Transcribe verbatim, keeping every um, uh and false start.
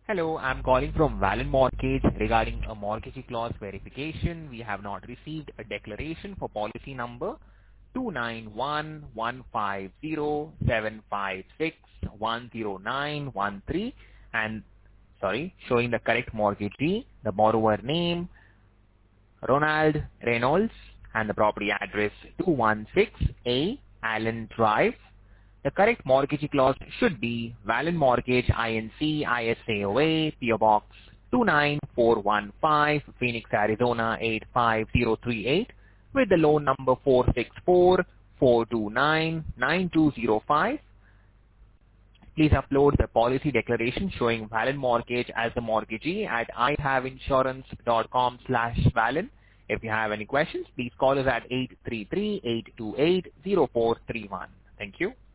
Hello, I'm calling from Valen Mortgage regarding a mortgage clause verification. We have not received a declaration for policy number two nine one one five zero seven five six one zero nine one three and, sorry, showing the correct mortgagee, the borrower name, Ronald Reynolds, and the property address two one six A Allen Drive. The correct mortgage clause should be Valen Mortgage Inc I S A O A P O Box two nine four one five Phoenix, Arizona eight five zero three eight with the loan number four six four four two nine nine two zero five. Please upload the policy declaration showing Valen Mortgage as the mortgagee at i have insurance dot com slash Valen. If you have any questions, please call us at eight three three, eight two eight, zero four three one. Thank you.